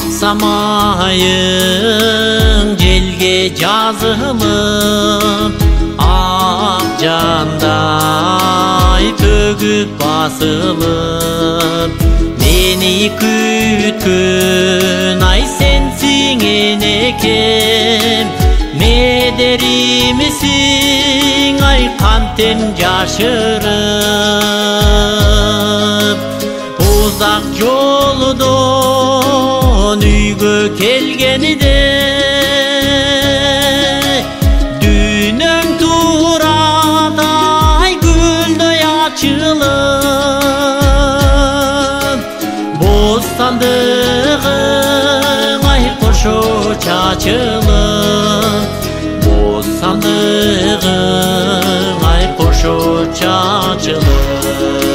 Aksamayın jelge жазылып, ак жандай төгүп басылып, мени күткөн ай сенсиң энекем, медеримсиң ай кантен жашырып. Узак жолдон үйгө келгенде дүйнөң турадай гүлдөй ачылып, бостандыгың ай кошо чачылып, бостандыгың ай кошо чачылып.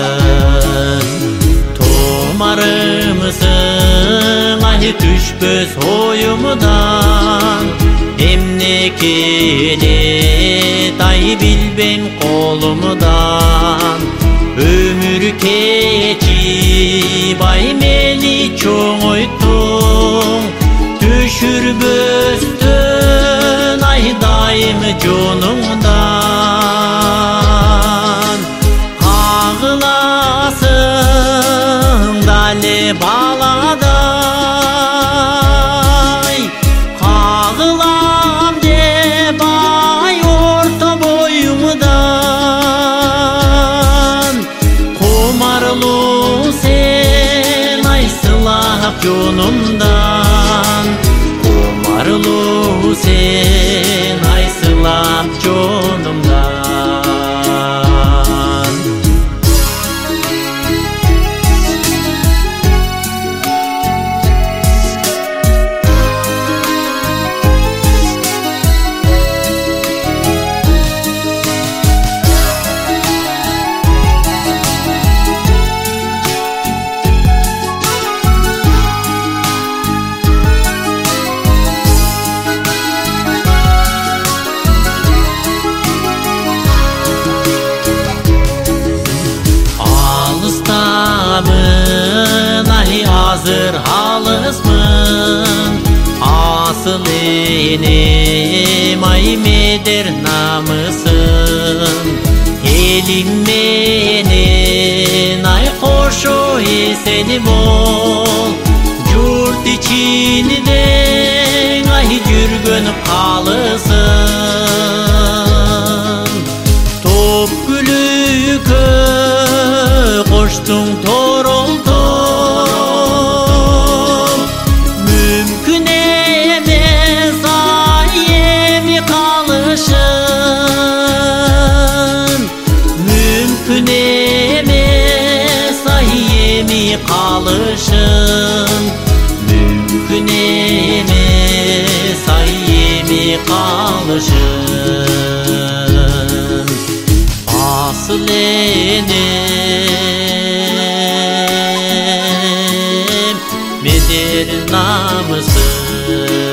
Томарымсың ай түшпөс оюмдан, эмне келет ай билбейм колумдан. Өмүр кечип ай мени чоңойттуң, түшүрбөстөн ай дайым жонуңдан. Кагыласың дале баладай, кагылам деп ай орто боюңдан. Комарлуу сен ай сылап жонумдан, комарлуу сен ай сылап жонумдан. Ай азыр алысмын, асыл энем ай медер намысын. Элим менен ай кошо эсен бол, журт ичинде ай жүргөн калысын. Топ күлүккө коштуң торолтоп, мүмкүн эмес ай эми калышын, мүмкүн эмес ай эми калышын, мүмкүн эмес ай эми калышын. Асыл энем медер намысын.